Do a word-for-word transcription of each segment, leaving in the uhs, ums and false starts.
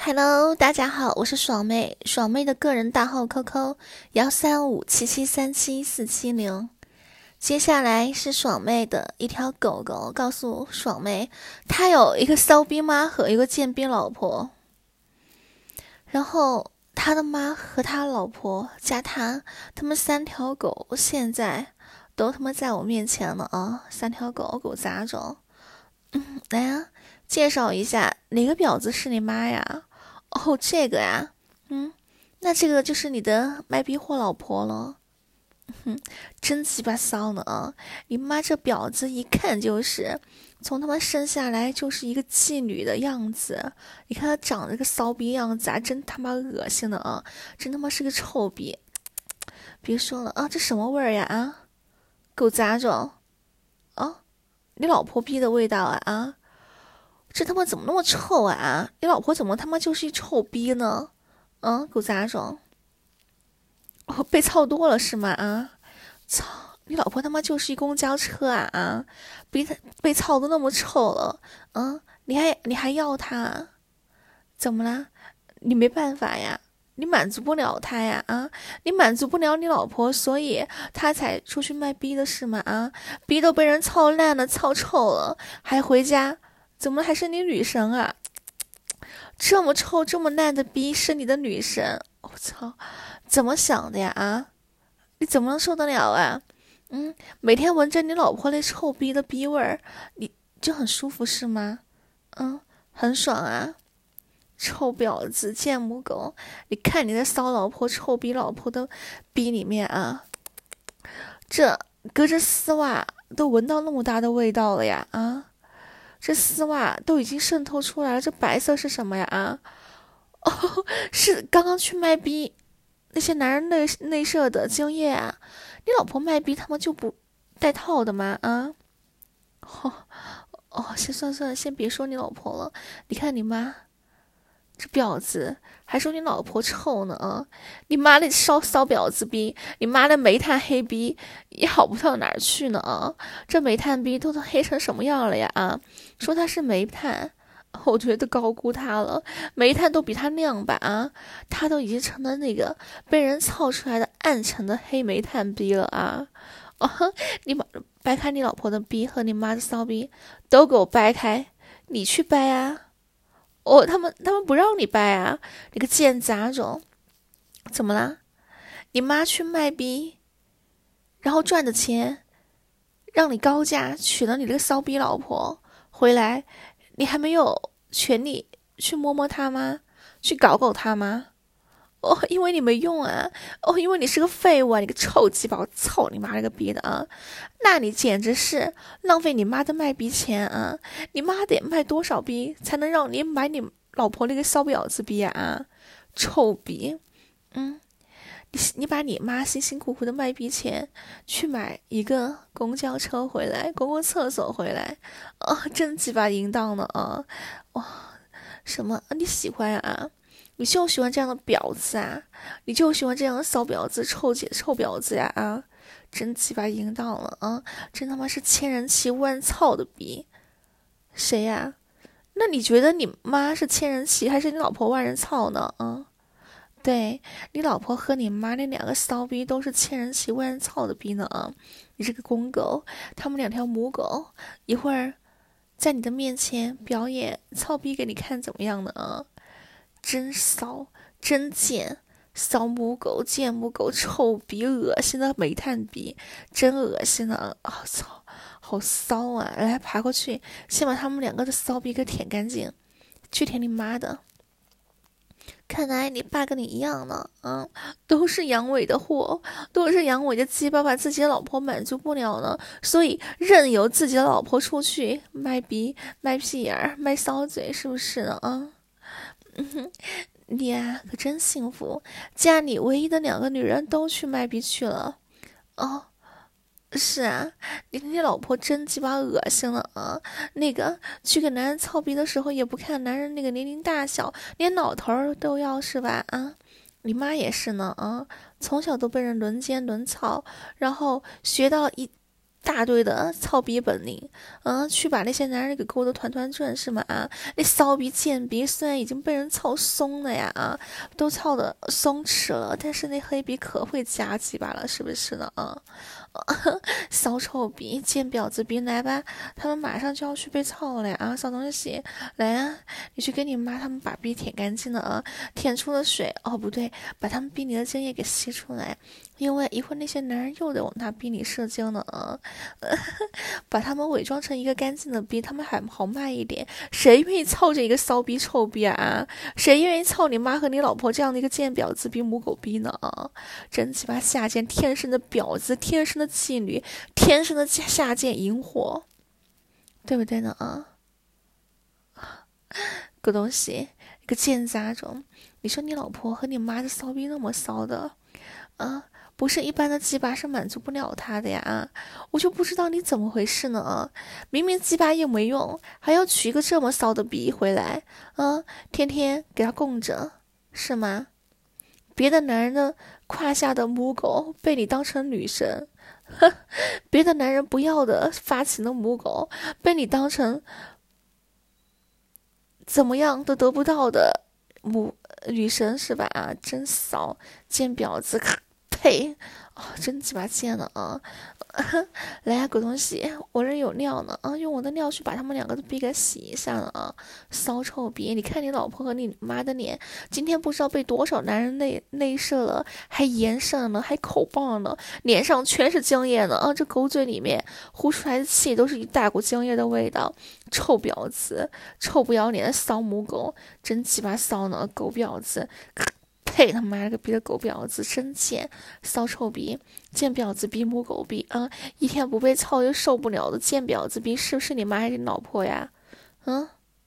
Hello，大家好，我是爽妹，爽妹的个人大号 Q Q 幺三五七七三七四七零。接下来是爽妹的一条狗狗告诉爽妹，她有一个骚逼妈和一个贱逼老婆，然后他的妈和他老婆加他，他们三条狗现在都他妈在我面前了啊！三条狗狗杂种，嗯，来呀，介绍一下哪个婊子是你妈呀？哦，这个呀，嗯，那这个就是你的卖逼货老婆了。哼，真鸡巴骚呢啊！你妈这婊子一看就是从他妈生下来就是一个妓女的样子，你看她长得个骚逼样子啊，真他妈恶心的啊！真他妈是个臭逼！别说了啊，这什么味儿呀啊？狗杂种啊！你老婆逼的味道啊啊！这他妈怎么那么臭啊？你老婆怎么他妈就是一臭逼呢？啊，狗杂种！哦，被操多了是吗？啊，操！你老婆他妈就是一公交车啊啊！被他被操的那么臭了，嗯，你还你还要他？怎么啦？你没办法呀，你满足不了他呀啊！你满足不了你老婆，所以他才出去卖逼的是吗？啊，逼都被人操烂了，操臭了，还回家？怎么还是你女神啊？这么臭这么烂的逼是你的女神？我操！怎么想的呀？啊，你怎么能受得了啊？嗯，每天闻着你老婆那臭逼的逼味儿，你就很舒服是吗？嗯，很爽啊！臭婊子，贱母狗！你看你的骚老婆、臭逼老婆的逼里面啊，这隔着丝袜都闻到那么大的味道了呀！啊，这丝袜都已经渗透出来了，这白色是什么呀？啊，哦，是刚刚去卖逼那些男人内内射的精液啊！你老婆卖逼他们就不带套的吗？啊，哦哦，先算算，先别说你老婆了，你看你妈这婊子，还说你老婆臭呢啊！你妈那骚骚婊子逼，你妈那煤炭黑逼也好不到哪儿去呢啊！这煤炭逼都都黑成什么样了呀啊！说他是煤炭。我觉得高估他了，煤炭都比他亮吧啊！他都已经成了那个被人操出来的暗沉的黑煤炭逼了啊！哦，你把掰开你老婆的逼和你妈的骚逼，都给我掰开！你去掰啊！哦，他们他们不让你掰啊！你个贱杂种！怎么啦？你妈去卖逼，然后赚的钱，让你高价娶了你这个骚逼老婆回来。你还没有权利去摸摸他吗？去搞搞他吗？哦，因为你没用啊！哦，因为你是个废物啊！你个臭鸡巴！我操你妈了个逼的啊！那你简直是浪费你妈的卖逼钱啊！你妈得卖多少逼才能让你买你老婆那个骚婊子逼啊？臭逼！嗯。你你把你妈辛辛苦苦的卖逼钱去买一个公交车回来，公共厕所回来，啊，真鸡巴淫荡的啊！哇，什么？你喜欢啊？你就喜欢这样的婊子啊？你就喜欢这样的骚婊子、臭姐、臭婊子呀？啊，真鸡巴淫荡了啊！真他妈是千人骑万操的逼！谁呀？那你觉得你妈是千人骑还是你老婆万人操呢？啊？对，你老婆和你妈那两个骚逼都是千人骑万人操的逼呢啊！你这个公狗，他们两条母狗一会儿在你的面前表演操逼给你看怎么样呢啊？真骚，真贱，骚母狗、贱母狗、臭逼、恶心的煤炭逼，真恶心啊！啊操，好骚啊！来，爬过去，先把他们两个的骚逼给舔干净，去舔你妈的！看来你爸跟你一样呢，啊，都是阳痿的货，都是阳痿的鸡巴，把自己的老婆满足不了呢，所以任由自己的老婆出去卖逼、卖屁眼儿、卖骚嘴，是不是呢？啊，嗯哼，你呀可真幸福，家里唯一的两个女人都去卖逼去了，哦。是啊，你你老婆真鸡巴恶心了啊！那个去给男人操逼的时候，也不看男人那个年龄大小，连老头儿都要是吧？啊，你妈也是呢啊！从小都被人轮奸轮操，然后学到一大堆的操逼本领，啊，去把那些男人给勾得团团转是吗？啊，那骚逼贱逼虽然已经被人操松了呀，啊，都操的松弛了，但是那黑逼可会夹鸡巴了，是不是呢？啊，骚臭逼贱婊子逼，来吧，他们马上就要去被操了呀！啊，骚东西，来啊，你去给你妈他们把逼舔干净了啊，舔出了水，哦不对，把他们逼里的精液给吸出来，因为一会儿那些男人又得往他逼里射精了啊。把他们伪装成一个干净的逼，他们还好卖一点。谁愿意操着一个骚逼臭逼啊？谁愿意操你妈和你老婆这样的一个贱婊子逼母狗逼呢？真鸡巴下贱，天生的婊子，天生的妓女，天生的下贱淫货，对不对呢？啊，个东西，一个贱杂种！你说你老婆和你妈的骚逼那么骚的，啊？不是一般的鸡巴是满足不了他的呀，我就不知道你怎么回事呢？明明鸡巴也没用，还要娶一个这么骚的逼回来，啊，天天给他供着，是吗？别的男人的胯下的母狗被你当成女神，呵，别的男人不要的发情的母狗被你当成怎么样都得不到的母女神是吧？啊，真骚，贱婊子！呸！哦，真鸡巴贱了啊！来啊，狗东西，我这有尿呢啊，用我的尿去把他们两个的逼给洗一下了啊！骚臭逼！你看你老婆和你妈的脸，今天不知道被多少男人内内射了，还延上了，还口爆了，脸上全是精液呢啊！这狗嘴里面呼出来的气都是一大股精液的味道，臭婊子，臭不要脸的骚母狗，真鸡巴骚呢，狗婊子！呸他妈了个逼的狗婊子，真贱，骚臭逼，贱婊子逼母狗逼啊！一天不被操就受不了的贱婊子逼，是不是你妈还是你老婆呀？嗯，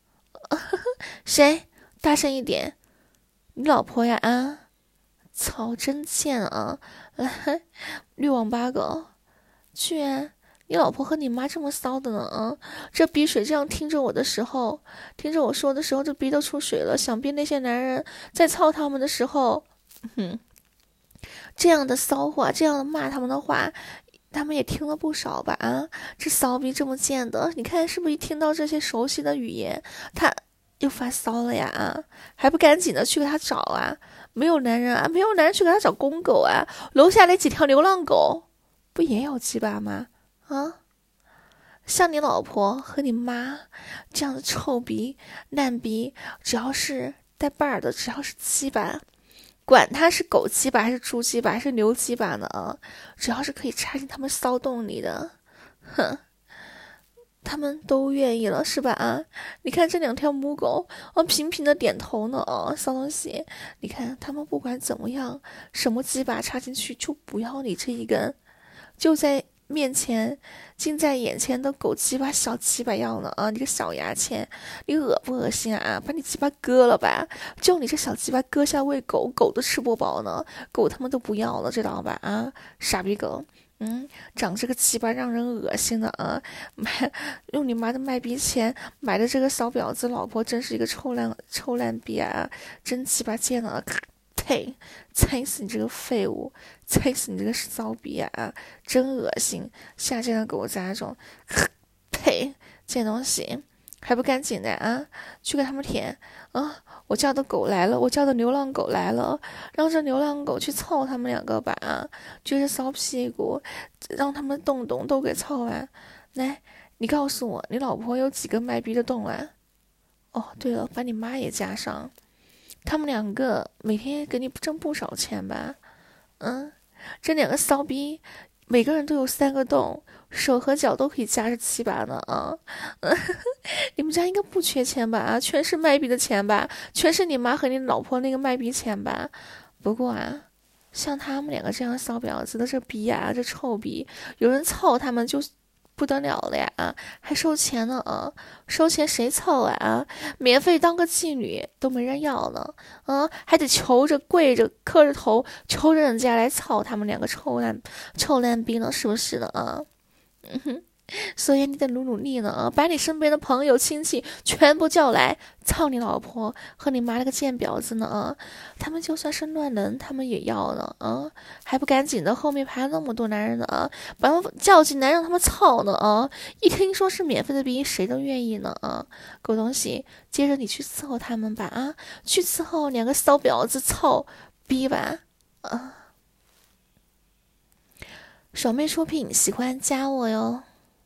谁？大声一点！你老婆呀？啊！操，真贱啊！来，绿网八狗，居然！你老婆和你妈这么骚的呢啊！这逼水这样听着我的时候，听着我说的时候，这逼都出水了。想必那些男人在操他们的时候，哼，这样的骚话，这样的骂他们的话，他们也听了不少吧？啊，这骚逼这么贱的，你看是不是一听到这些熟悉的语言，他又发骚了呀？啊，还不赶紧的去给他找啊！没有男人啊，没有男人去给他找公狗啊！楼下那几条流浪狗，不也有鸡巴吗？啊，像你老婆和你妈这样的臭逼烂逼，只要是带把儿的，只要是鸡巴，管他是狗鸡巴还是猪鸡巴还是牛鸡巴呢啊，只要是可以插进他们骚洞里的，哼，他们都愿意了是吧？啊，你看这两条母狗啊，频频的点头呢啊，骚东西，你看他们不管怎么样，什么鸡巴插进去就不要你这一根，就在面前近在眼前的狗鸡巴小鸡巴样了啊！你个小牙签，你恶不恶心啊？把你鸡巴割了吧！就你这小鸡巴割下喂狗，狗都吃不饱呢，狗他们都不要了，知道吧？啊，傻逼狗！嗯，长这个鸡巴让人恶心的啊！买用你妈的卖逼钱买的这个骚婊子老婆，真是一个臭烂臭烂逼啊！真鸡巴贱了！呸！踩死你这个废物！踩死你这个骚逼啊！真恶心！下贱的狗杂种！呸！贱东西，还不赶紧的啊！去给他们舔啊！我叫的狗来了，我叫的流浪狗来了，让这流浪狗去操他们两个吧！啊，撅着骚屁股，让他们洞洞都给操完。来，你告诉我，你老婆有几个卖逼的洞啊？哦，对了，把你妈也加上。他们两个每天给你挣不少钱吧？嗯，这两个骚逼，每个人都有三个洞，手和脚都可以夹着七把呢啊！嗯，你们家应该不缺钱吧？啊，全是卖逼的钱吧？全是你妈和你老婆那个卖逼钱吧？不过啊，像他们两个这样骚婊子的这逼啊，这臭逼，有人操他们就不得了了呀，还收钱呢啊！收钱谁操啊？免费当个妓女都没人要呢，啊，还得求着跪着磕着头求着人家来操他们两个臭烂臭烂逼呢，是不是的啊？嗯哼， 所以你得努努力呢啊！把你身边的朋友亲戚全部叫来，操你老婆和你妈了个贱婊子呢啊！他们就算是乱伦，他们也要呢啊！还不赶紧的，后面排那么多男人呢啊！把他们叫进来让他们操呢啊！一听说是免费的逼，谁都愿意呢啊！狗东西，接着你去伺候他们吧啊！去伺候两个骚婊子操逼吧啊！爽妹出品，喜欢加我哟。